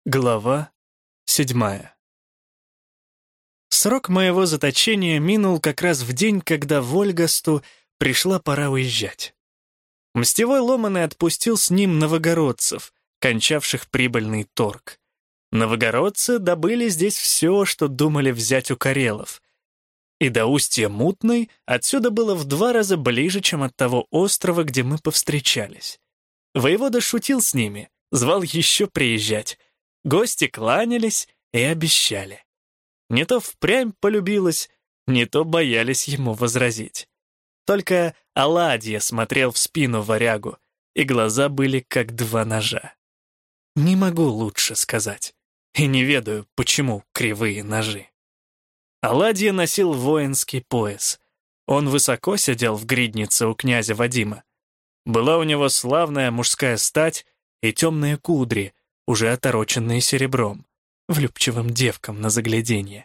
Глава 7. Срок моего заточения минул как раз в день, когда в Ольгасту пришла пора уезжать. Мстевой Ломаный отпустил с ним новогородцев, кончавших прибыльный торг. Новогородцы добыли здесь все, что думали взять у карелов. И до устья Мутной отсюда было в 2 раза ближе, чем от того острова, где мы повстречались. Воевода шутил с ними, звал еще приезжать. Гости кланялись и обещали. Не то впрямь полюбилось, не то боялись ему возразить. Только Аладья смотрел в спину варягу, и глаза были как 2 ножа. Не могу лучше сказать, и не ведаю, почему кривые ножи. Аладья носил воинский пояс. Он высоко сидел в гриднице у князя Вадима. Была у него славная мужская стать и темные кудри, уже отороченные серебром, влюбчивым девкам на загляденье.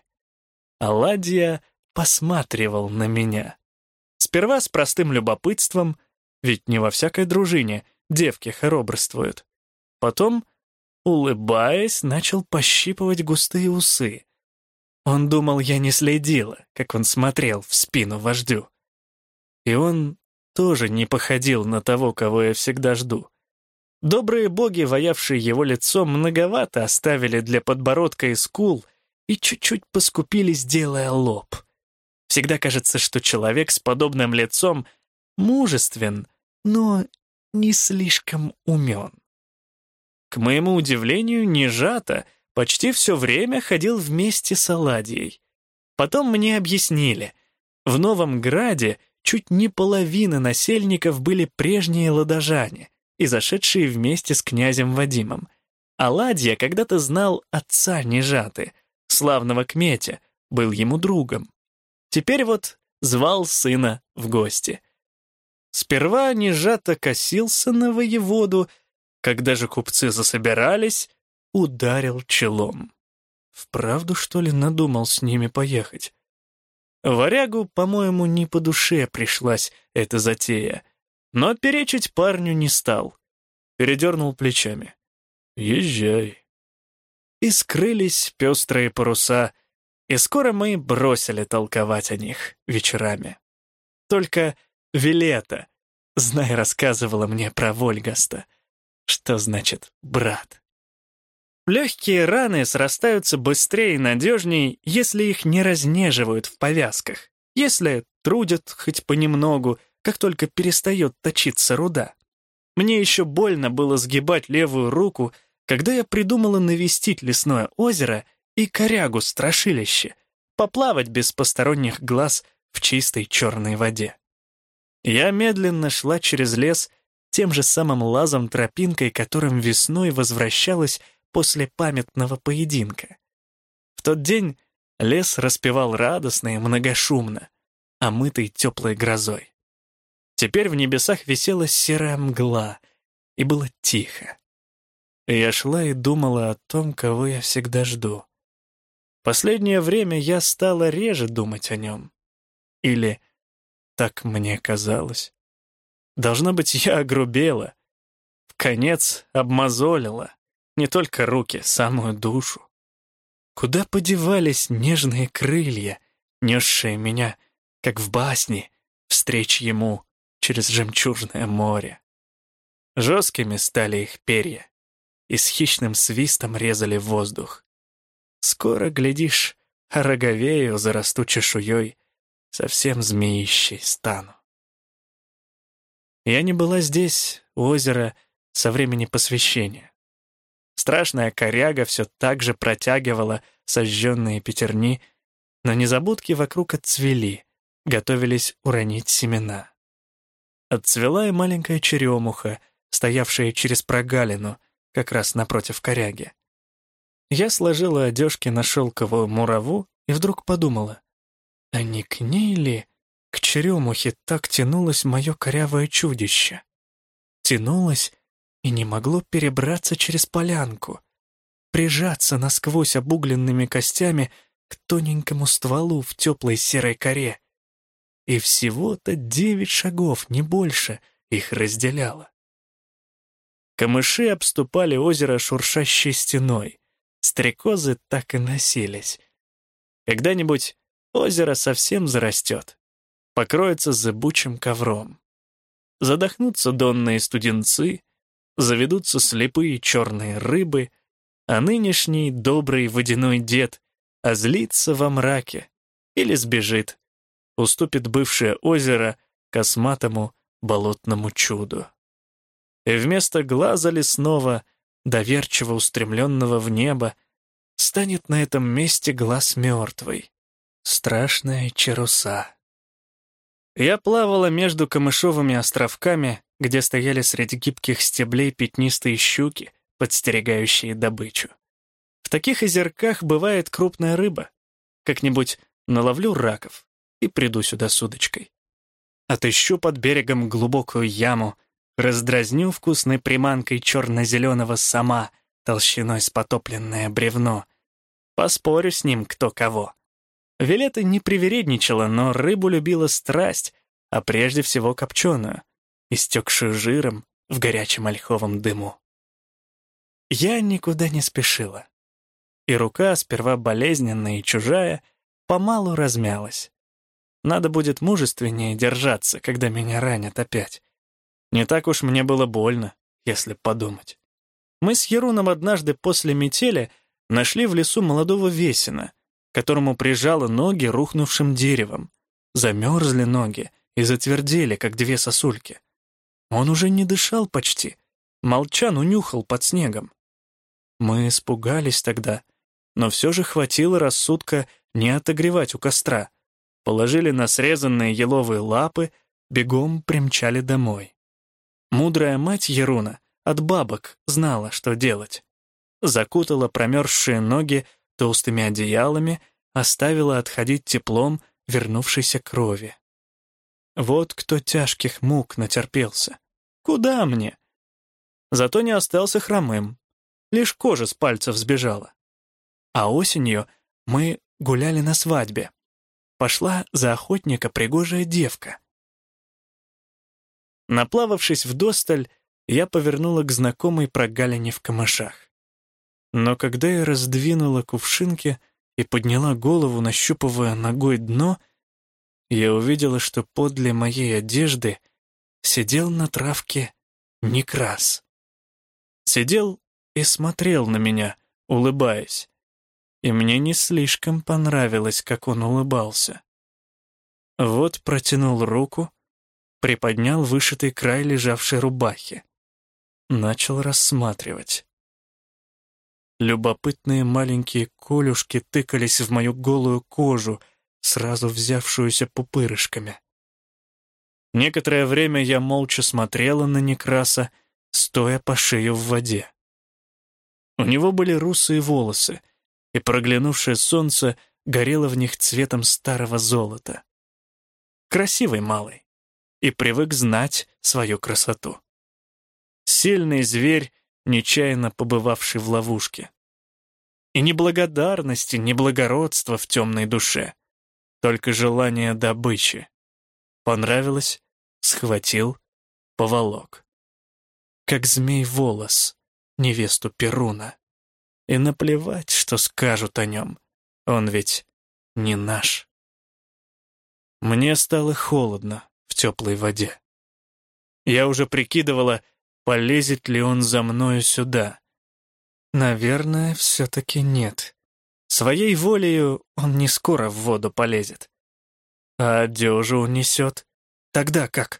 Аладья посматривал на меня. Сперва с простым любопытством, ведь не во всякой дружине девки хоробрствуют. Потом, улыбаясь, начал пощипывать густые усы. Он думал, я не следила, как он смотрел в спину вождю. И он тоже не походил на того, кого я всегда жду. Добрые боги, воявшие его лицо, многовато оставили для подбородка и скул и чуть-чуть поскупились, делая лоб. Всегда кажется, что человек с подобным лицом мужествен, но не слишком умен. К моему удивлению, Нежата почти все время ходил вместе с Аладьей. Потом мне объяснили, в Новом Граде чуть не половина насельников были прежние ладожане и зашедшие вместе с князем Вадимом. Аладья когда-то знал отца Нежаты, славного Кметя, был ему другом. Теперь вот звал сына в гости. Сперва Нежата косился на воеводу, когда же купцы засобирались, ударил челом. Вправду, что ли, надумал с ними поехать? Варягу, по-моему, не по душе пришлась эта затея, но перечить парню не стал. Передернул плечами. «Езжай». И скрылись пестрые паруса, и скоро мы бросили толковать о них вечерами. Только Вилета, знай, рассказывала мне про Вольгаста, что значит «брат». Легкие раны срастаются быстрее и надежнее, если их не разнеживают в повязках, если трудят хоть понемногу, как только перестает точиться руда. Мне еще больно было сгибать левую руку, когда я придумала навестить лесное озеро и корягу-страшилище, поплавать без посторонних глаз в чистой черной воде. Я медленно шла через лес тем же самым лазом-тропинкой, которым весной возвращалась после памятного поединка. В тот день лес распевал радостно и многошумно, омытый теплой грозой. Теперь в небесах висела серая мгла, и было тихо. Я шла и думала о том, кого я всегда жду. Последнее время я стала реже думать о нем. Или так мне казалось. Должно быть, я огрубела, вконец обмозолила, не только руки, самую душу. Куда подевались нежные крылья, несшие меня, как в басне, встреч ему через жемчужное море? Жесткими стали их перья, и с хищным свистом резали воздух. Скоро, глядишь, роговею, зарасту чешуей, совсем змеищей стану. Я не была здесь, у озера, со времени посвящения. Страшная коряга все так же протягивала сожженные пятерни, но незабудки вокруг отцвели, готовились уронить семена. Отцвела и маленькая черемуха, стоявшая через прогалину, как раз напротив коряги. Я сложила одежки на шелковую мураву и вдруг подумала, а не к ней ли, к черемухе, так тянулось мое корявое чудище? Тянулось и не могло перебраться через полянку, прижаться насквозь обугленными костями к тоненькому стволу в теплой серой коре. И всего-то 9 шагов, не больше, их разделяло. Камыши обступали озеро шуршащей стеной, стрекозы так и носились. Когда-нибудь озеро совсем зарастет, покроется зыбучим ковром. Задохнутся донные студенцы, заведутся слепые черные рыбы, а нынешний добрый водяной дед озлится во мраке или сбежит, уступит бывшее озеро косматому болотному чуду. И вместо глаза лесного, доверчиво устремленного в небо, станет на этом месте глаз мертвый, страшная чаруса. Я плавала между камышовыми островками, где стояли среди гибких стеблей пятнистые щуки, подстерегающие добычу. В таких озерках бывает крупная рыба. Как-нибудь наловлю раков и приду сюда с удочкой. Отыщу под берегом глубокую яму, раздразню вкусной приманкой черно-зеленого сама, толщиной с потопленное бревно. Поспорю с ним кто кого. Вилета не привередничала, но рыбу любила страсть, а прежде всего копченую, истекшую жиром в горячем ольховом дыму. Я никуда не спешила. И рука, сперва болезненная и чужая, помалу размялась. Надо будет мужественнее держаться, когда меня ранят опять. Не так уж мне было больно, если подумать. Мы с Еруном однажды после метели нашли в лесу молодого весена, которому прижало ноги рухнувшим деревом. Замерзли ноги и затвердели, как две сосульки. Он уже не дышал почти, молчан унюхал под снегом. Мы испугались тогда, но все же хватило рассудка не отогревать у костра. Положили на срезанные еловые лапы, бегом примчали домой. Мудрая мать Еруна от бабок знала, что делать. Закутала промерзшие ноги толстыми одеялами, оставила отходить теплом вернувшейся крови. Вот кто тяжких мук натерпелся. Куда мне? Зато не остался хромым. Лишь кожа с пальцев сбежала. А осенью мы гуляли на свадьбе. Пошла за охотника пригожая девка. Наплававшись вдосталь, я повернула к знакомой прогалине в камышах. Но когда я раздвинула кувшинки и подняла голову, нащупывая ногой дно, я увидела, что подле моей одежды сидел на травке Некрас. Сидел и смотрел на меня, улыбаясь. И мне не слишком понравилось, как он улыбался. Вот протянул руку, приподнял вышитый край лежавшей рубахи. Начал рассматривать. Любопытные маленькие колюшки тыкались в мою голую кожу, сразу взявшуюся пупырышками. Некоторое время я молча смотрела на Некраса, стоя по шею в воде. У него были русые волосы, и проглянувшее солнце горело в них цветом старого золота. Красивый малый, и привык знать свою красоту. Сильный зверь, нечаянно побывавший в ловушке. И ни благодарности, ни благородства в темной душе, только желание добычи. Понравилось — схватил, поволок. Как змей волос, невесту Перуна. И наплевать, что скажут о нем, он ведь не наш. Мне стало холодно в теплой воде. Я уже прикидывала, полезет ли он за мною сюда. Наверное, все-таки нет. Своей волею он не скоро в воду полезет. А одежу унесет. Тогда как?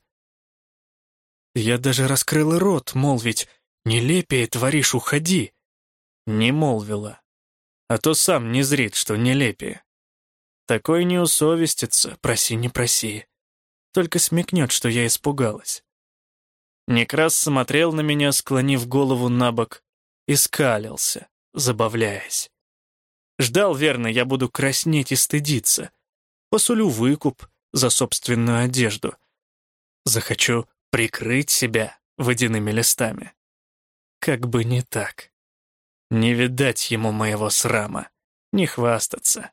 Я даже раскрыла рот, молвить, «Нелепее творишь, уходи!» Не молвила, а то сам не зрит, что нелепее. Такой не усовестится, проси не проси. Только смекнет, что я испугалась. Некрас смотрел на меня, склонив голову на бок, и скалился, забавляясь. Ждал, верно, я буду краснеть и стыдиться. Посулю выкуп за собственную одежду. Захочу прикрыть себя водяными листами. Как бы не так. Не видать ему моего срама, не хвастаться.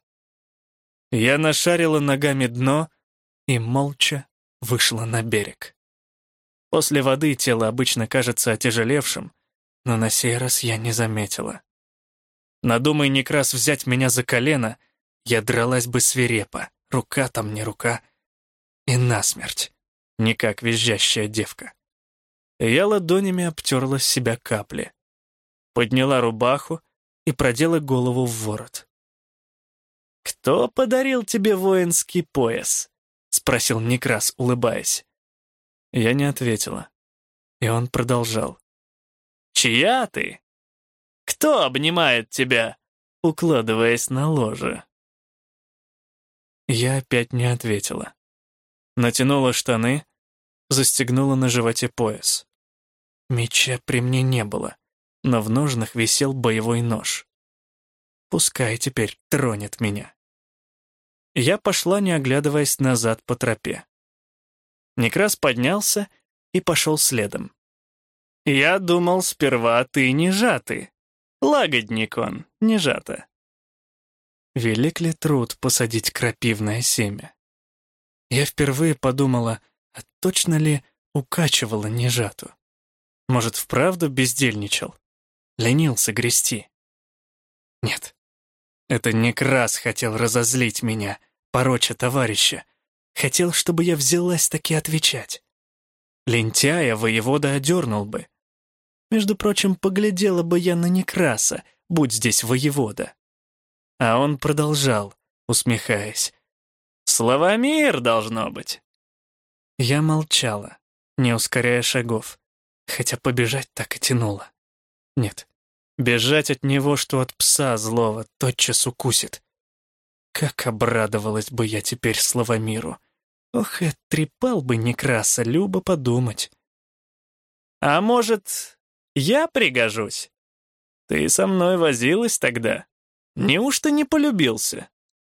Я нашарила ногами дно и молча вышла на берег. После воды тело обычно кажется отяжелевшим, но на сей раз я не заметила. Надумай Некрас взять меня за колено, я дралась бы свирепо, рука там не рука, и насмерть, не как визжащая девка. Я ладонями обтерла с себя капли, подняла рубаху и продела голову в ворот. «Кто подарил тебе воинский пояс?» — спросил Некрас, улыбаясь. Я не ответила, и он продолжал. «Чья ты? Кто обнимает тебя, укладываясь на ложе?» Я опять не ответила. Натянула штаны, застегнула на животе пояс. Меча при мне не было, но в ножнах висел боевой нож. Пускай теперь тронет меня. Я пошла, не оглядываясь назад по тропе. Некрас поднялся и пошел следом. «Я думал, сперва ты не жатый. Лагодник он, не жато». Велик ли труд посадить крапивное семя? Я впервые подумала, а точно ли укачивала нежату? Может, вправду бездельничал? Ленился грести? Нет. Это Некрас хотел разозлить меня, пороча товарища. Хотел, чтобы я взялась таки отвечать. Лентяя воевода одернул бы. Между прочим, поглядела бы я на Некраса, будь здесь воевода. А он продолжал, усмехаясь. «Славомир, должно быть». Я молчала, не ускоряя шагов, хотя побежать так и тянуло. Нет, бежать от него, что от пса злого, тотчас укусит. Как обрадовалась бы я теперь Славомиру. Ох, и оттрепал бы Некраса, любо подумать. «А может, я пригожусь? Ты со мной возилась тогда? Неужто не полюбился?»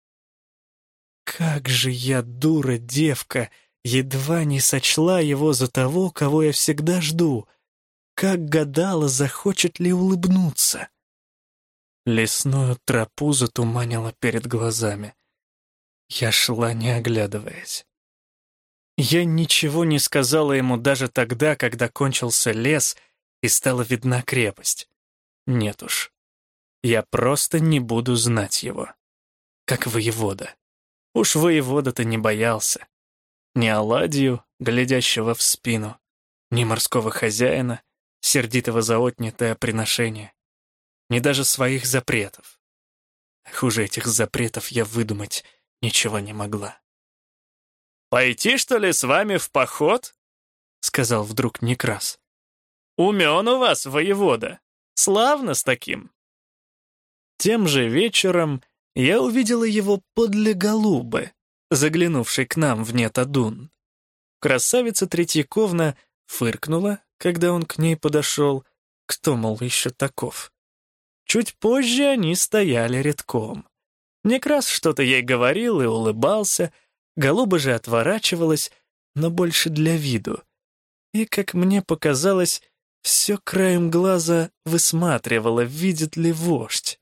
Как же я, дура девка, едва не сочла его за того, кого я всегда жду. Как гадала, захочет ли улыбнуться. Лесную тропу затуманила перед глазами. Я шла, не оглядываясь. Я ничего не сказала ему даже тогда, когда кончился лес и стала видна крепость. Нет уж, я просто не буду знать его. Как воевода. Уж воевода-то не боялся. Ни оладью, глядящего в спину, ни морского хозяина, сердитого за отнятое приношение, ни даже своих запретов. Хуже этих запретов я выдумать ничего не могла. «Пойти, что ли, с вами в поход?» — сказал вдруг Некрас. «Умен у вас, воевода. Славно с таким». Тем же вечером я увидела его подле голубы, заглянувшей к нам в Нетадун. Красавица Третьяковна фыркнула, когда он к ней подошел, кто, мол, еще таков. Чуть позже они стояли рядком. Некрас что-то ей говорил и улыбался, голуба же отворачивалась, но больше для виду. И, как мне показалось, все краем глаза высматривала, видит ли вождь.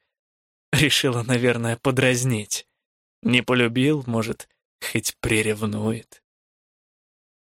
Решила, наверное, подразнить. Не полюбил, может, хоть приревнует.